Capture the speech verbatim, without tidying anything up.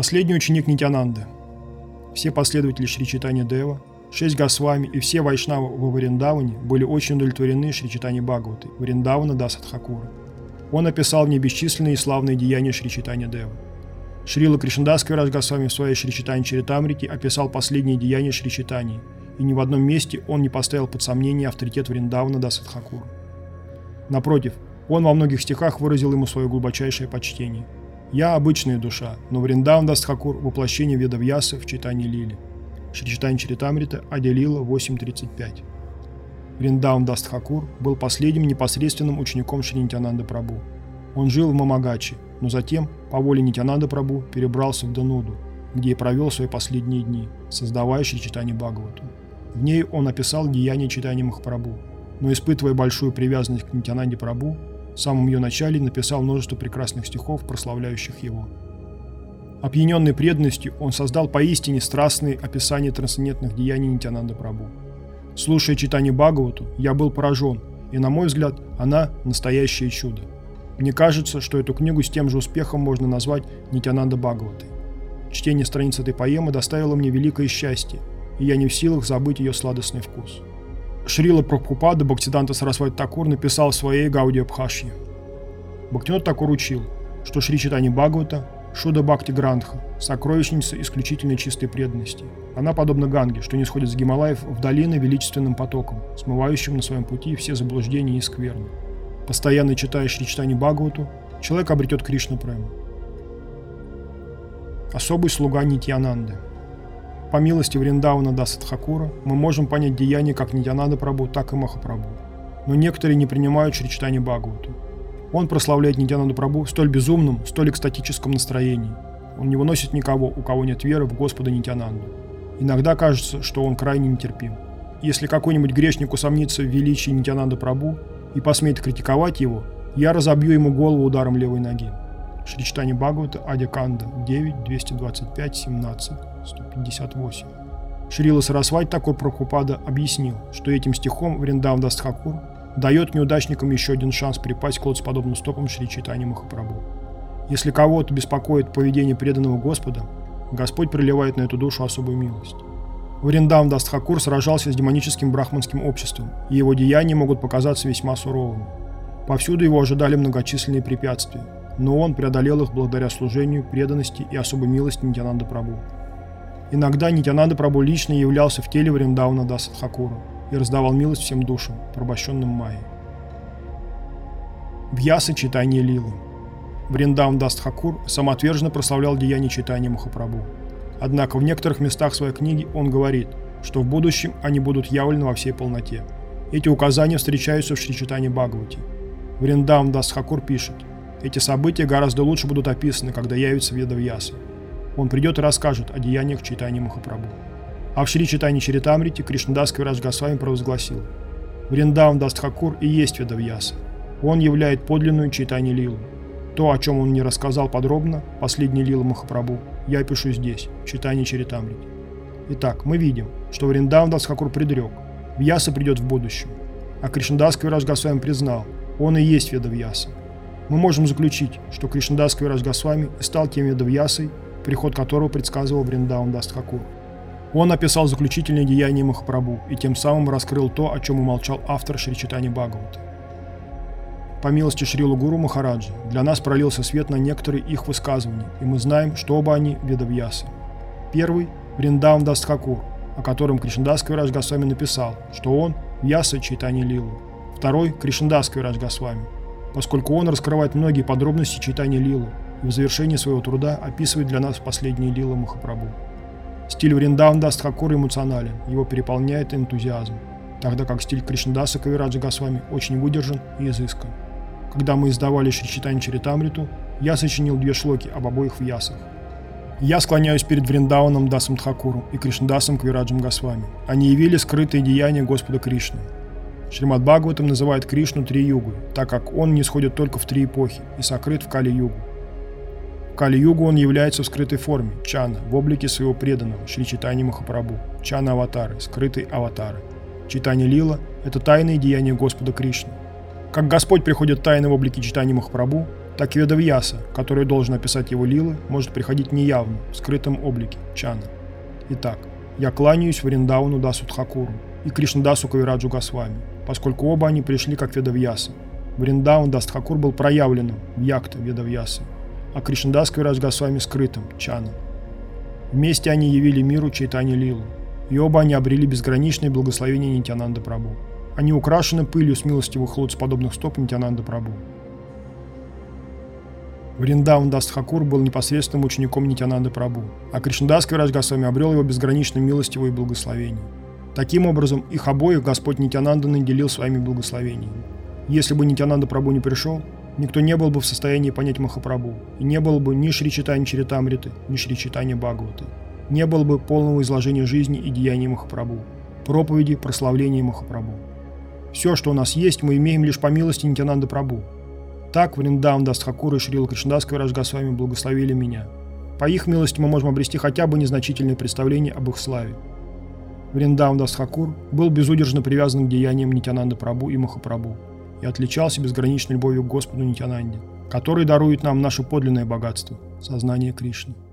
Последний ученик Нитьянанды. Все последователи Шри Чайтанья Дева, шесть Госвами и все вайшнавы во Вриндаване были очень удовлетворены Шри Чайтаньей Бхагаватой Вриндавана Даса Тхакура. Он описал в ней бесчисленные и славные деяния Шри Чайтанья Дева. Шрила Кришнадас Кавирадж Госвами в своей Шри Чайтанья Чаритамрите описал последние деяния Шри Чайтаньи, и ни в одном месте он не поставил под сомнение авторитет Вриндавана Даса Тхакура. Напротив, он во многих стихах выразил ему свое глубочайшее почтение. «Я обычная душа, но Вриндаван Дас Тхакур – воплощение Ведавьясы в Чайтанье Лиле». Шри Чайтанья Чаритамрита, Адя Лила восемь тридцать пять. Вриндаван Дас Тхакур был последним непосредственным учеником Шри Нитьянанды Прабху. Он жил в Мамагаче, но затем, по воле Нитьянанды Прабху, перебрался в Дануду, где и провел свои последние дни, создавая Шри Чайтанью Бхагавату. В ней он описал деяния Чайтаньи Махапрабху, но, испытывая большую привязанность к Нитьянанде Прабху, в самом ее начале написал множество прекрасных стихов, прославляющих его. Опьяненный преданностью, он создал поистине страстные описания трансцендентных деяний Нитьянанды Прабху. Слушая Чайтанью Бхагавату, я был поражен, и, на мой взгляд, она – настоящее чудо. Мне кажется, что эту книгу с тем же успехом можно назвать Нитьянанда Бхагаватой. Чтение страниц этой поэмы доставило мне великое счастье, и я не в силах забыть ее сладостный вкус. Шрила Прабхупада Бхактисиданта Сарасвати Такур написал в своей Гаудия Бхашье. Бхактивинода Такур учил, что Шри Чайтанья Бхагавата – Шуда Бхакти Грантха, сокровищница исключительной чистой преданности. Она подобна Ганге, что не сходит с Гималаев в долины величественным потоком, смывающим на своем пути все заблуждения и скверны. Постоянно читая Шри Чайтанью Бхагавату, человек обретет Кришна Прему. Особый слуга Нитьянанды. По милости Вриндавана Даса Тхакура мы можем понять деяния как Нитьянанды Прабху, так и Махапрабху. Но некоторые не принимают Шри Чайтанью Бхагавату. Он прославляет Нитьянанду Прабху в столь безумном, столь экстатическом настроении. Он не выносит никого, у кого нет веры в Господа Нитьянанду. Иногда кажется, что он крайне нетерпим. Если какой-нибудь грешник усомнится в величии Нитьянанды Прабху и посмеет критиковать его, я разобью ему голову ударом левой ноги. Шри Чайтанья Бхагавата, Адя Канда, девять, двести двадцать пять, семнадцать, сто пятьдесят восемь. Шрила Сарасвати Такур Прабхупада объяснил, что этим стихом Вриндаван Дас Тхакур дает неудачникам еще один шанс припасть к лотосподобным стопам Шри Чайтаньи Махапрабху. Если кого-то беспокоит поведение преданного Господа, Господь проливает на эту душу особую милость. Вриндаван Дас Тхакур сражался с демоническим брахманским обществом, и его деяния могут показаться весьма суровыми. Повсюду его ожидали многочисленные препятствия, но он преодолел их благодаря служению, преданности и особой милости Нитьянанды Прабху. Иногда Нитьянанда Прабху лично являлся в теле Вриндавана Даса Тхакура и раздавал милость всем душам, порабощенным Майей. Вьяса Чайтанья Лилы. Вриндаван Дас Тхакур самоотверженно прославлял деяния Чайтаньи Махапрабху. Однако в некоторых местах своей книги он говорит, что в будущем они будут явлены во всей полноте. Эти указания встречаются в Шри Чайтанье Бхагавате. Вриндаван Дас Тхакур пишет: «Эти события гораздо лучше будут описаны, когда явится Ведавьяса. Он придет и расскажет о деяниях Чайтаньи Махапрабху». А в Шри Чайтанье Чаритамрите Кришнадас Кавирадж Госвами провозгласил: «Вриндаван Дас Тхакур и есть Ведавьяса. Он являет подлинную Чайтанья Лилу. То, о чем он не рассказал подробно, последняя лила Махапрабху, я пишу здесь, в Чайтанье Чаритамрите». Итак, мы видим, что Вриндаван Дас Тхакур предрек: Вьяса придет в будущем. А Кришнадас Кавирадж Госвами признал: он и есть Ведавьяса. Мы можем заключить, что Кришнадас Кавирадж Госвами и стал тем Ведавьясой, приход которого предсказывал Вриндаван Дас Тхакур. Он описал заключительные деяния Махапрабху и тем самым раскрыл то, о чем умолчал автор Шри Чайтаньи Бхагаваты. По милости Шрилы Гуру Махараджи для нас пролился свет на некоторые их высказывания, и мы знаем, что оба они Ведавьясы. Первый – Вриндаван Дас Тхакур, о котором Кришнадас Кавирадж Госвами написал, что он Вьяса Чайтаньи Лилы. Второй – Кришнадас Кавирадж Госвами, поскольку он раскрывает многие подробности Чайтаньи Лилы и в завершении своего труда описывает для нас последние лилы Махапрабху. Стиль Вриндавана Дас Тхакура эмоционален, его переполняет энтузиазм, тогда как стиль Кришнадаса Кавираджа Госвами очень выдержан и изыскан. Когда мы издавали Шри Чайтанью Чаритамриту, я сочинил две шлоки об обоих вьясах. Я склоняюсь перед Вриндаваном Дасом Тхакуру и Кришнадасом Кавираджем Госвами. Они явили скрытые деяния Господа Кришны. Шримад Бхагаватам называет Кришну Три-югой, так как он не сходит только в три эпохи и сокрыт в Кали-югу. В Кали-югу он является в скрытой форме, чана, в облике своего преданного, Шри Чайтаньи Махапрабху, чана-аватары, скрытые аватары. Чайтанья Лила – это тайные деяния Господа Кришны. Как Господь приходит тайно в облике Чайтаньи Махапрабху, так Ведавьяса, который должен описать его лилы, может приходить неявно, в скрытом облике Чана. Итак, я кланяюсь Вриндауну Дасу Тхакуру и Кришнадасу Кавираджу Госвами, поскольку оба они пришли как Ведавьясы. Вриндаун Дас Тхакур был проявленным, Вьякта Ведавьясы, а Кришнадас Кавирадж Госвами скрытым, Чана. Вместе они явили миру Чайтанья Лилу, и оба они обрели безграничное благословение Нитьянанда Прабху. Они украшены пылью с милостивых лотосоподобных стоп Нитьянанда Прабху. Вриндаун Дас Тхакур был непосредственным учеником Нитьянанда Прабху, а Кришнадас Кавирадж Госвами обрел его безграничное милостивое благословение. Таким образом, их обоих Господь Нитьянанда наделил своими благословениями. Если бы Нитьянанда Прабху не пришел, никто не был бы в состоянии понять Махапрабху, и не было бы ни Шри Чайтанья Чаритамриты, ни Шри Чайтанья Бхагаваты. Не было бы полного изложения жизни и деяний Махапрабху, проповеди, прославления Махапрабху. Все, что у нас есть, мы имеем лишь по милости Нитьянанда Прабху. Так Вриндаун Дас Тхакур и Шрила Кришнадас Кавирадж Госвами благословили меня. По их милости мы можем обрести хотя бы незначительное представление об их славе. Вриндаун Дас Тхакур был безудержно привязан к деяниям Нитьянанда Прабху и Махапрабху и отличался безграничной любовью к Господу Нитьянанде, который дарует нам наше подлинное богатство – сознание Кришны.